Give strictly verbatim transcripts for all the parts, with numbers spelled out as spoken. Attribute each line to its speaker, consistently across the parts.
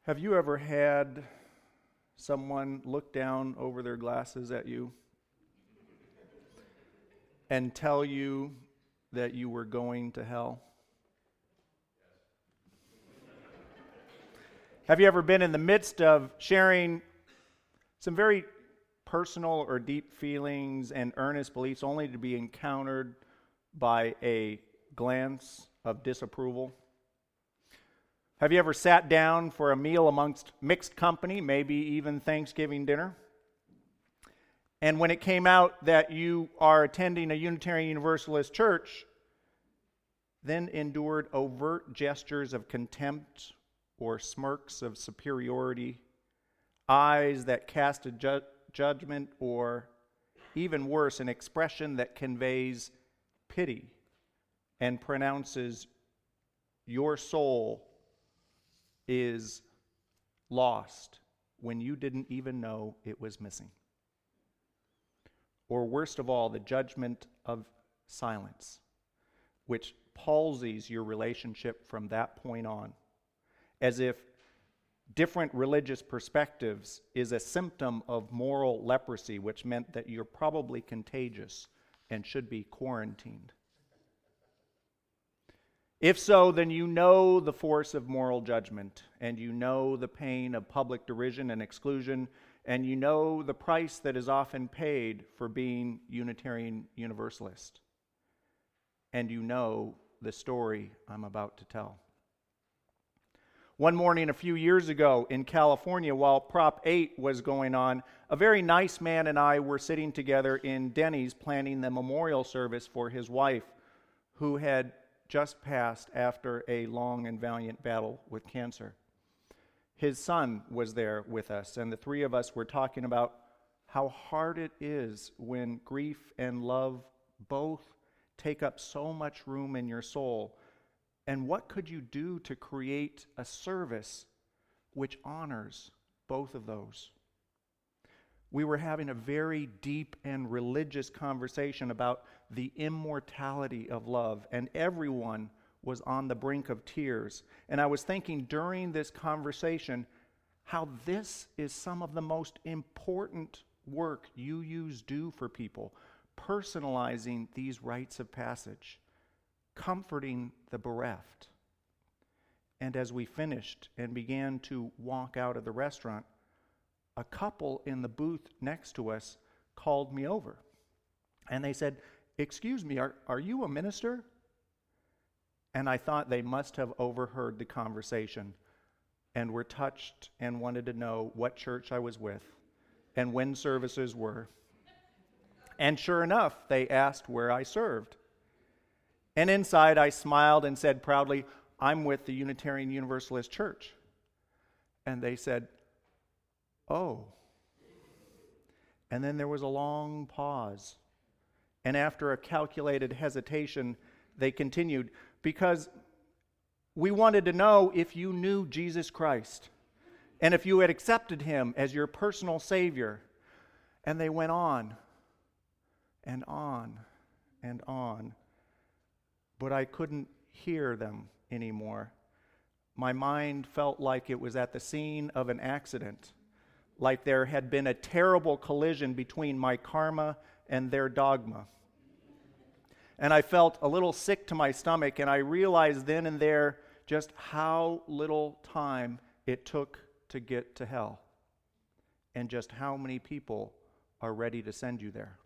Speaker 1: Have you ever had someone look down over their glasses at you and tell you that you were going to hell? Have you ever been in the midst of sharing some very personal or deep feelings and earnest beliefs only to be encountered by a glance of disapproval? Have you ever sat down for a meal amongst mixed company, maybe even Thanksgiving dinner? And when it came out that you are attending a Unitarian Universalist church, then endured overt gestures of contempt or smirks of superiority, eyes that cast a ju- judgment, or even worse, an expression that conveys pity and pronounces your soul is lost when you didn't even know it was missing. Or worst of all, the judgment of silence, which palsies your relationship from that point on, as if different religious perspectives is a symptom of moral leprosy, which meant that you're probably contagious and should be quarantined. If so, then you know the force of moral judgment, and you know the pain of public derision and exclusion, and you know the price that is often paid for being Unitarian Universalist. And you know the story I'm about to tell. One morning a few years ago in California, while Prop eight was going on, a very nice man and I were sitting together in Denny's planning the memorial service for his wife, who had just passed after a long and valiant battle with cancer. His son was there with us, and the three of us were talking about how hard it is when grief and love both take up so much room in your soul. And what could you do to create a service which honors both of those? We were having a very deep and religious conversation about the immortality of love, and everyone was on the brink of tears. And I was thinking during this conversation how this is some of the most important work you use do for people, personalizing these rites of passage, comforting the bereft. And as we finished and began to walk out of the restaurant, a couple in the booth next to us called me over. And they said, "Excuse me, are, are you a minister?" And I thought they must have overheard the conversation and were touched and wanted to know what church I was with and when services were. And sure enough, they asked where I served. And inside I smiled and said proudly, "I'm with the Unitarian Universalist Church." And they said, "Oh." And then there was a long pause. And after a calculated hesitation, they continued, "Because we wanted to know if you knew Jesus Christ and if you had accepted him as your personal Savior." And they went on and on and on. But I couldn't hear them anymore. My mind felt like it was at the scene of an accident, like there had been a terrible collision between my karma and their dogma. And I felt a little sick to my stomach, and I realized then and there just how little time it took to get to hell, and just how many people are ready to send you there.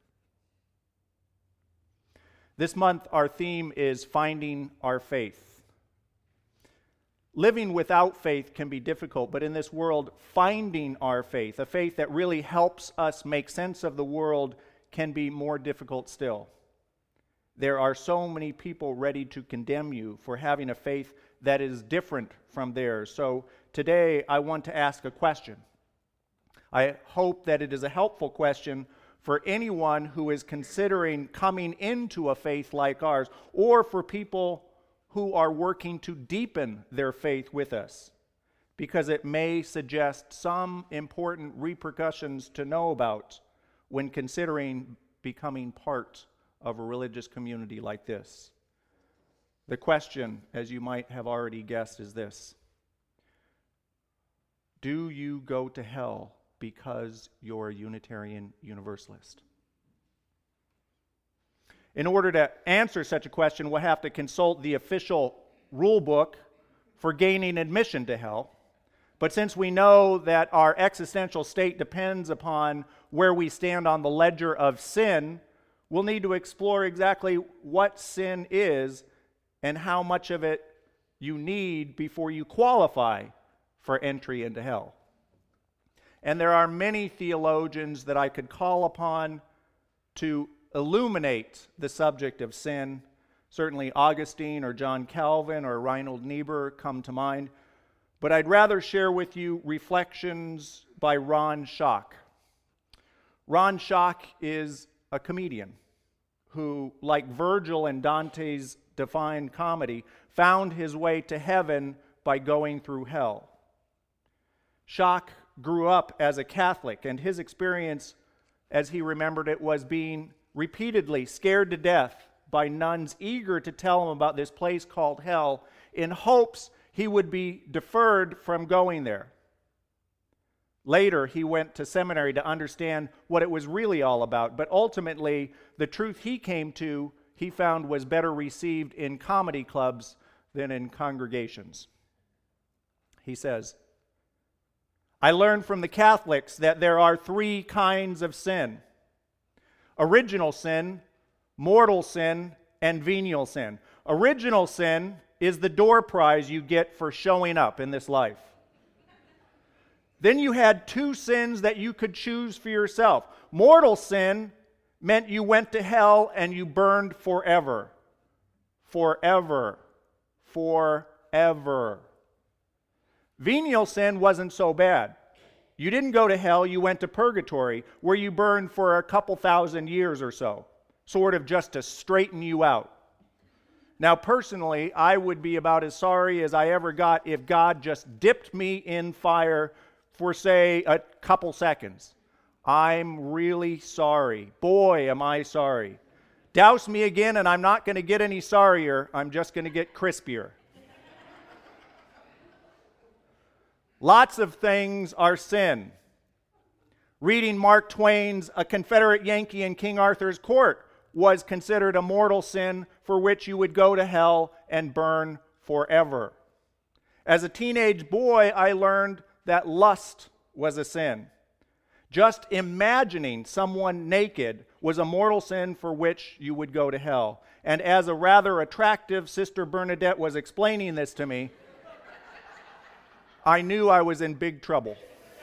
Speaker 1: This month, our theme is finding our faith. Living without faith can be difficult, but in this world, finding our faith, a faith that really helps us make sense of the world, can be more difficult still. There are so many people ready to condemn you for having a faith that is different from theirs. So today, I want to ask a question. I hope that it is a helpful question for anyone who is considering coming into a faith like ours, or for people who are working to deepen their faith with us, because it may suggest some important repercussions to know about when considering becoming part of a religious community like this. The question, as you might have already guessed, is this: Do you go to hell because you're a Unitarian Universalist? In order to answer such a question, we'll have to consult the official rule book for gaining admission to hell. But since we know that our existential state depends upon where we stand on the ledger of sin, we'll need to explore exactly what sin is and how much of it you need before you qualify for entry into hell. And there are many theologians that I could call upon to illuminate the subject of sin. Certainly Augustine or John Calvin or Reinhold Niebuhr come to mind. But I'd rather share with you reflections by Ron Schock. Ron Schock is a comedian who, like Virgil in Dante's Divine Comedy, found his way to heaven by going through hell. Schock grew up as a Catholic, and his experience, as he remembered it, was being repeatedly scared to death by nuns eager to tell him about this place called hell in hopes he would be deferred from going there. Later, he went to seminary to understand what it was really all about, but ultimately, the truth he came to, he found was better received in comedy clubs than in congregations. He says, I learned from the Catholics that there are three kinds of sin: original sin, mortal sin, and venial sin. Original sin is the door prize you get for showing up in this life. Then you had two sins that you could choose for yourself. Mortal sin meant you went to hell and you burned forever. Forever. Forever. Venial sin wasn't so bad. You didn't go to hell, you went to purgatory, where you burned for a couple thousand years or so, sort of just to straighten you out. Now, personally, I would be about as sorry as I ever got if God just dipped me in fire for, say, a couple seconds. I'm really sorry. Boy, am I sorry. Douse me again, and I'm not going to get any sorrier. I'm just going to get crispier. Lots of things are sin. Reading Mark Twain's A Confederate Yankee in King Arthur's Court was considered a mortal sin for which you would go to hell and burn forever. As a teenage boy, I learned that lust was a sin. Just imagining someone naked was a mortal sin for which you would go to hell. And as a rather attractive Sister Bernadette was explaining this to me, I knew I was in big trouble.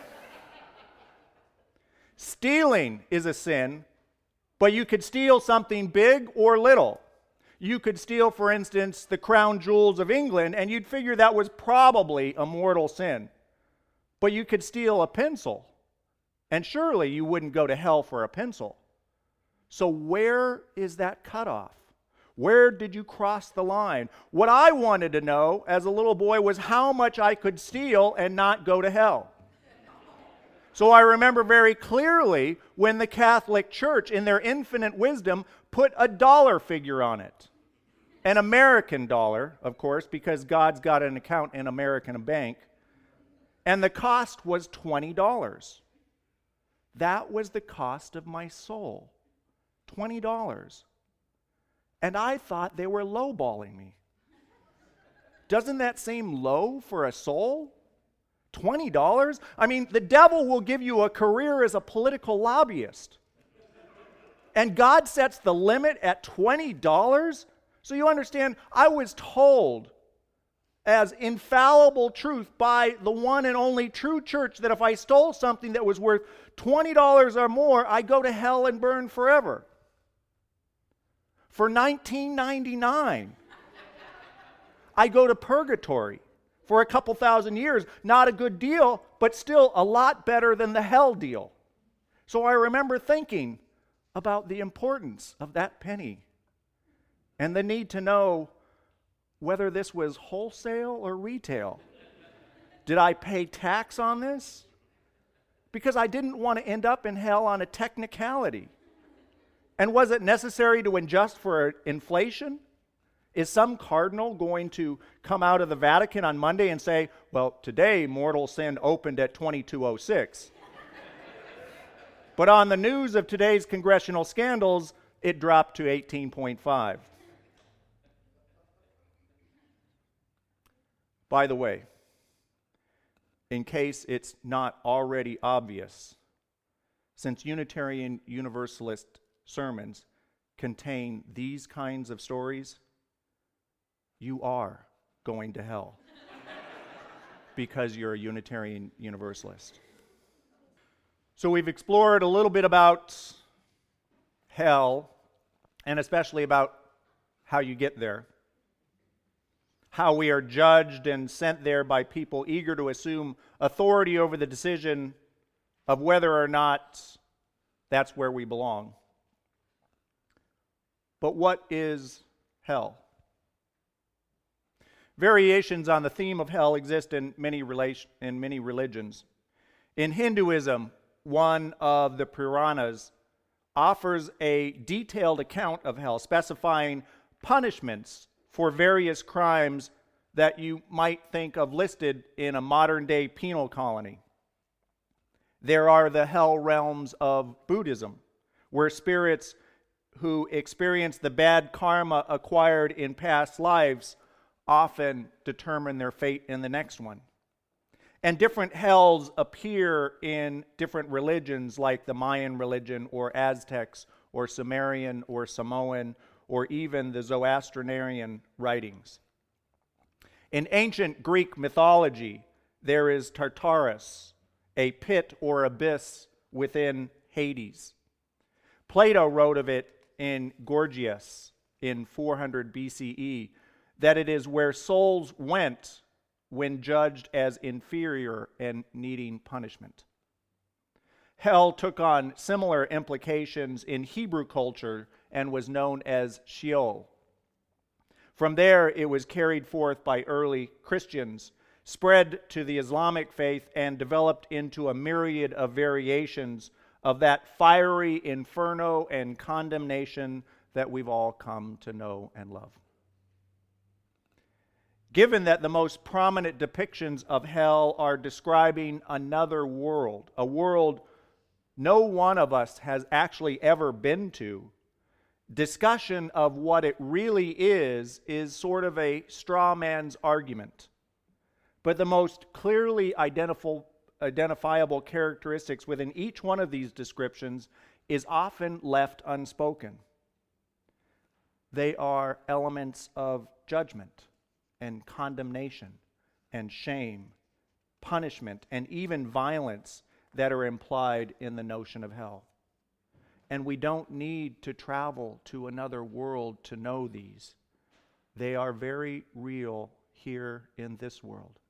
Speaker 1: Stealing is a sin, but you could steal something big or little. You could steal, for instance, the crown jewels of England, and you'd figure that was probably a mortal sin. But you could steal a pencil, and surely you wouldn't go to hell for a pencil. So where is that cutoff? Where did you cross the line? What I wanted to know as a little boy was how much I could steal and not go to hell. So I remember very clearly when the Catholic Church, in their infinite wisdom, put a dollar figure on it. An American dollar, of course, because God's got an account in American bank. And the cost was twenty dollars. That was the cost of my soul. twenty dollars. And I thought they were lowballing me. Doesn't that seem low for a soul? twenty dollars? I mean, the devil will give you a career as a political lobbyist. And God sets the limit at twenty dollars? So you understand, I was told as infallible truth by the one and only true church that if I stole something that was worth twenty dollars or more, I go to hell and burn forever. For nineteen ninety-nine, I go to purgatory for a couple thousand years. Not a good deal, but still a lot better than the hell deal. So I remember thinking about the importance of that penny and the need to know whether this was wholesale or retail. Did I pay tax on this? Because I didn't want to end up in hell on a technicality. And was it necessary to adjust for inflation? Is some cardinal going to come out of the Vatican on Monday and say, well, today mortal sin opened at twenty-two oh six? But on the news of today's congressional scandals, it dropped to eighteen point five. By the way, in case it's not already obvious, since Unitarian Universalist sermons contain these kinds of stories, you are going to hell because you're a Unitarian Universalist. So we've explored a little bit about hell, and especially about how you get there. How we are judged and sent there by people eager to assume authority over the decision of whether or not that's where we belong. But what is hell? Variations on the theme of hell exist in many relation, in many religions. In Hinduism, one of the Puranas offers a detailed account of hell, specifying punishments for various crimes that you might think of listed in a modern-day penal colony. There are the hell realms of Buddhism, where spirits who experience the bad karma acquired in past lives often determine their fate in the next one. And different hells appear in different religions, like the Mayan religion, or Aztecs, or Sumerian, or Samoan, or even the Zoroastrian writings. In ancient Greek mythology, there is Tartarus, a pit or abyss within Hades. Plato wrote of it in Gorgias in four hundred B C E that it is where souls went when judged as inferior and needing punishment. Hell took on similar implications in Hebrew culture and was known as Sheol. From there, it was carried forth by early Christians, spread to the Islamic faith, and developed into a myriad of variations of that fiery inferno and condemnation that we've all come to know and love. Given that the most prominent depictions of hell are describing another world, a world no one of us has actually ever been to, discussion of what it really is is sort of a straw man's argument. But the most clearly identifiable, identifiable characteristics within each one of these descriptions is often left unspoken. They are elements of judgment and condemnation and shame, punishment, and even violence that are implied in the notion of hell. And we don't need to travel to another world to know these. They are very real here in this world.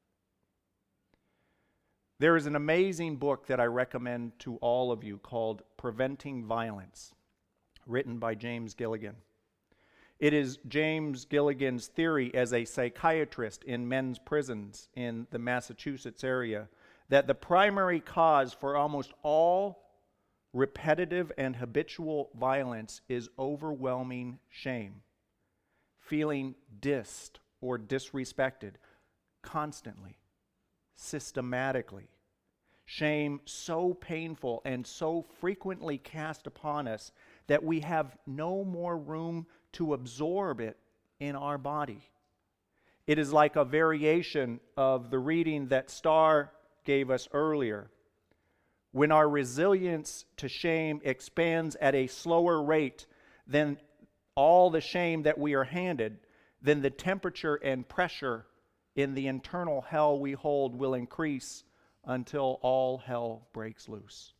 Speaker 1: There is an amazing book that I recommend to all of you called Preventing Violence, written by James Gilligan. It is James Gilligan's theory as a psychiatrist in men's prisons in the Massachusetts area that the primary cause for almost all repetitive and habitual violence is overwhelming shame, feeling dissed or disrespected constantly, systematically. Shame so painful and so frequently cast upon us that we have no more room to absorb it in our body. It is like a variation of the reading that Starr gave us earlier. When our resilience to shame expands at a slower rate than all the shame that we are handed, then the temperature and pressure in the internal hell we hold will increase until all hell breaks loose.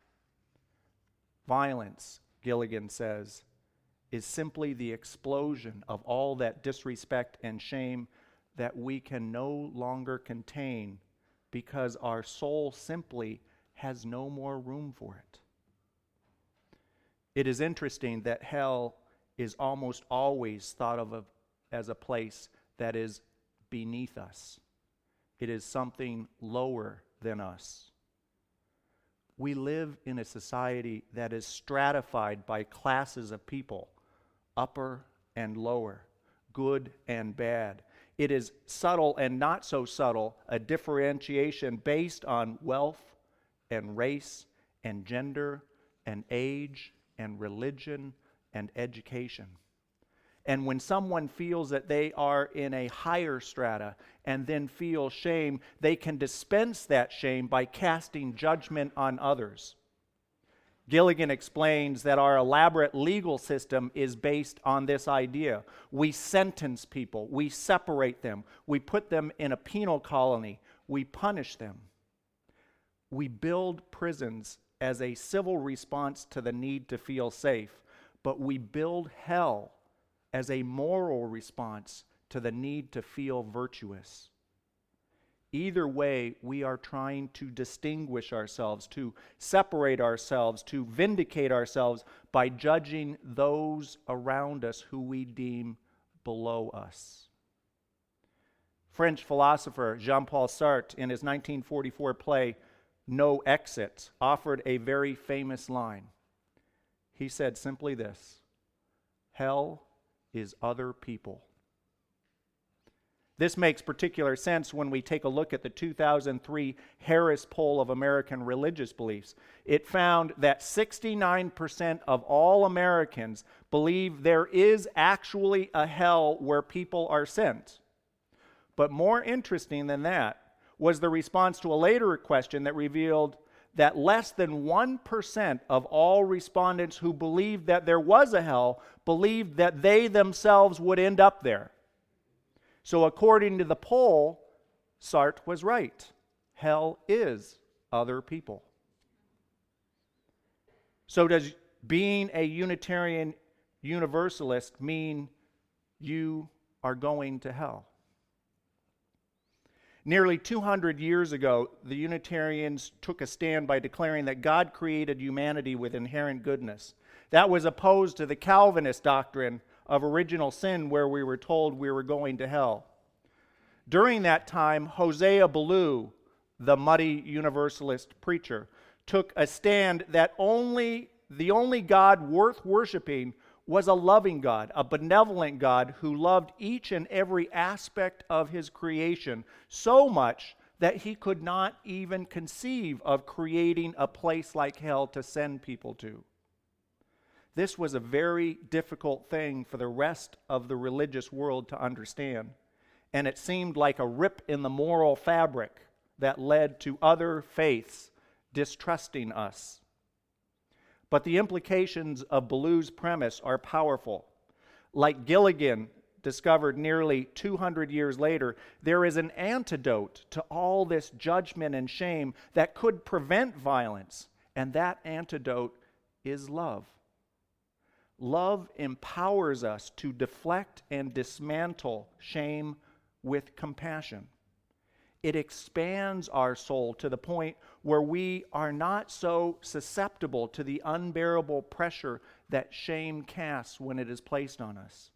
Speaker 1: Violence, Gilligan says, is simply the explosion of all that disrespect and shame that we can no longer contain because our soul simply has no more room for it. It is interesting that hell is almost always thought of as a place that is beneath us. It is something lower than us. We live in a society that is stratified by classes of people, upper and lower, good and bad. It is subtle and not so subtle, a differentiation based on wealth and race and gender and age and religion and education. And when someone feels that they are in a higher strata and then feel shame, they can dispense that shame by casting judgment on others. Gilligan explains that our elaborate legal system is based on this idea. We sentence people, we separate them, we put them in a penal colony, we punish them. We build prisons as a civil response to the need to feel safe, but we build hell as a moral response to the need to feel virtuous. Either way, we are trying to distinguish ourselves, to separate ourselves, to vindicate ourselves by judging those around us who we deem below us. French philosopher Jean-Paul Sartre, in his nineteen forty-four play, No Exit, offered a very famous line. He said simply this: hell is other people. This makes particular sense when we take a look at the two thousand three Harris Poll of American Religious Beliefs. It found that sixty-nine percent of all Americans believe there is actually a hell where people are sent. But more interesting than that was the response to a later question that revealed that less than one percent of all respondents who believed that there was a hell believed that they themselves would end up there. So according to the poll, Sartre was right. Hell is other people. So does being a Unitarian Universalist mean you are going to hell? Nearly two hundred years ago, the Unitarians took a stand by declaring that God created humanity with inherent goodness. That was opposed to the Calvinist doctrine of original sin, where we were told we were going to hell. During that time, Hosea Ballou, the muddy Universalist preacher, took a stand that only the only God worth worshiping was a loving God, a benevolent God who loved each and every aspect of his creation so much that he could not even conceive of creating a place like hell to send people to. This was a very difficult thing for the rest of the religious world to understand, and it seemed like a rip in the moral fabric that led to other faiths distrusting us. But the implications of Ballou's premise are powerful. Like Gilligan discovered nearly two hundred years later, there is an antidote to all this judgment and shame that could prevent violence, and that antidote is love. Love empowers us to deflect and dismantle shame with compassion. It expands our soul to the point where we are not so susceptible to the unbearable pressure that shame casts when it is placed on us.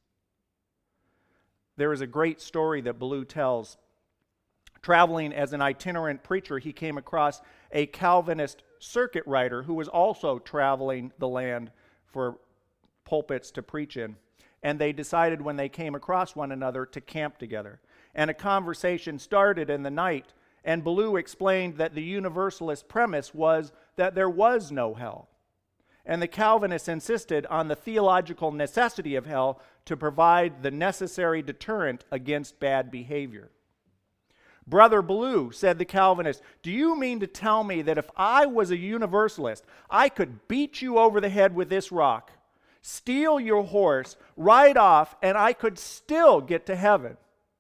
Speaker 1: There is a great story that Ballou tells. Traveling as an itinerant preacher, he came across a Calvinist circuit rider who was also traveling the land for pulpits to preach in. And they decided when they came across one another to camp together. And a conversation started in the night, and Ballou explained that the Universalist premise was that there was no hell. And the Calvinists insisted on the theological necessity of hell to provide the necessary deterrent against bad behavior. Brother Ballou, said the Calvinist, do you mean to tell me that if I was a Universalist, I could beat you over the head with this rock, steal your horse, ride off, and I could still get to heaven?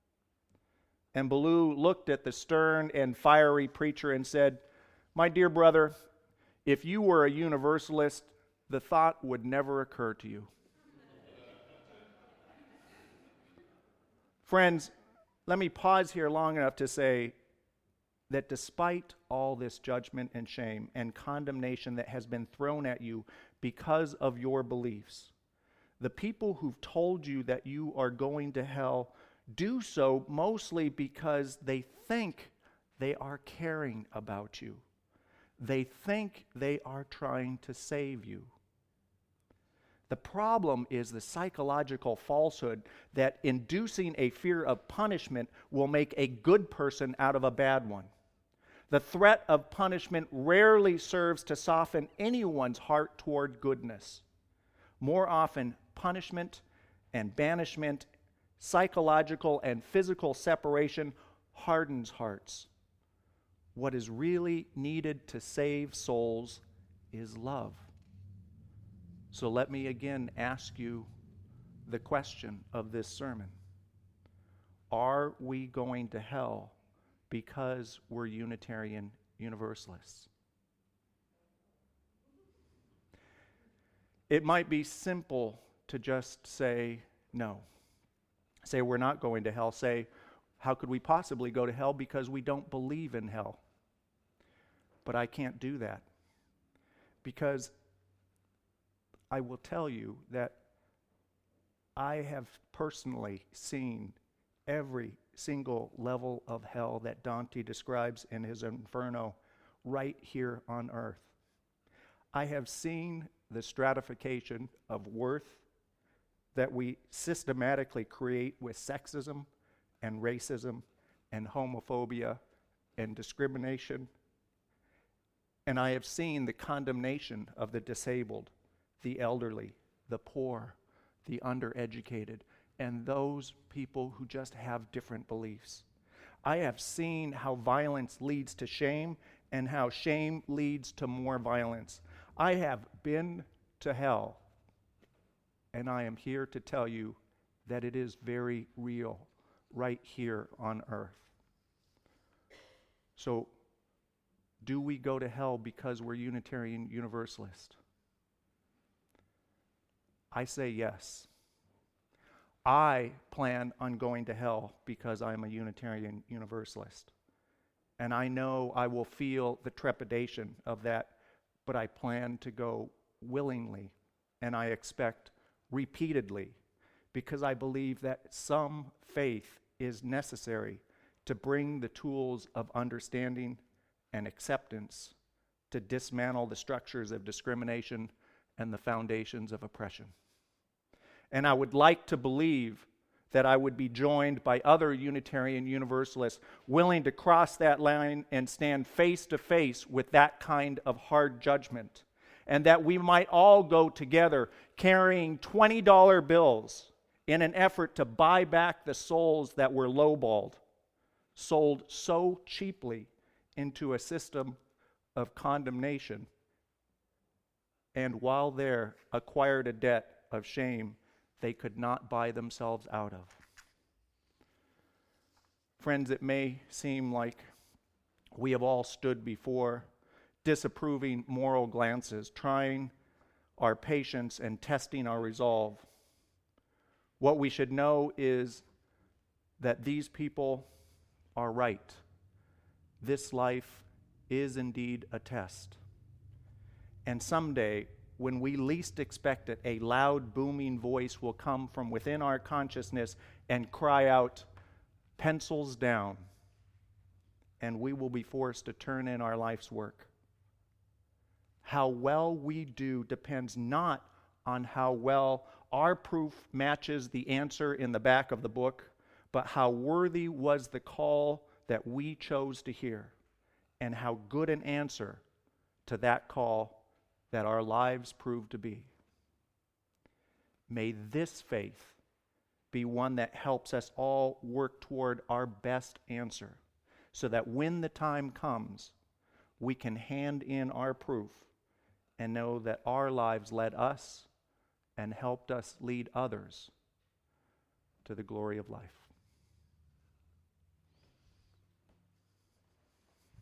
Speaker 1: And Ballou looked at the stern and fiery preacher and said, my dear brother, if you were a Universalist, the thought would never occur to you. Friends, let me pause here long enough to say that despite all this judgment and shame and condemnation that has been thrown at you because of your beliefs, the people who've told you that you are going to hell do so mostly because they think they are caring about you. They think they are trying to save you. The problem is the psychological falsehood that inducing a fear of punishment will make a good person out of a bad one. The threat of punishment rarely serves to soften anyone's heart toward goodness. More often, punishment and banishment, psychological and physical separation hardens hearts. What is really needed to save souls is love. So let me again ask you the question of this sermon. Are we going to hell because we're Unitarian Universalists? It might be simple to just say no. Say we're not going to hell. Say, how could we possibly go to hell because we don't believe in hell? But I can't do that, because I will tell you that I have personally seen every single level of hell that Dante describes in his Inferno right here on earth. I have seen the stratification of worth that we systematically create with sexism and racism and homophobia and discrimination. And I have seen the condemnation of the disabled, the elderly, the poor, the undereducated, and those people who just have different beliefs. I have seen how violence leads to shame and how shame leads to more violence. I have been to hell, and I am here to tell you that it is very real right here on earth. So, do we go to hell because we're Unitarian Universalist? I say yes. I plan on going to hell because I'm a Unitarian Universalist. And I know I will feel the trepidation of that, but I plan to go willingly, and I expect repeatedly, because I believe that some faith is necessary to bring the tools of understanding and acceptance to dismantle the structures of discrimination and the foundations of oppression. And I would like to believe that I would be joined by other Unitarian Universalists willing to cross that line and stand face to face with that kind of hard judgment, and that we might all go together carrying twenty dollar bills in an effort to buy back the souls that were lowballed, sold so cheaply into a system of condemnation, and while there acquired a debt of shame they could not buy themselves out of. Friends, it may seem like we have all stood before disapproving moral glances, trying our patience and testing our resolve. What we should know is that these people are right. This life is indeed a test. And someday, when we least expect it, a loud, booming voice will come from within our consciousness and cry out, "Pencils down," and we will be forced to turn in our life's work. How well we do depends not on how well our proof matches the answer in the back of the book, but how worthy was the call that we chose to hear, and how good an answer to that call that our lives prove to be. May this faith be one that helps us all work toward our best answer, so that when the time comes, we can hand in our proof and know that our lives led us and helped us lead others to the glory of life.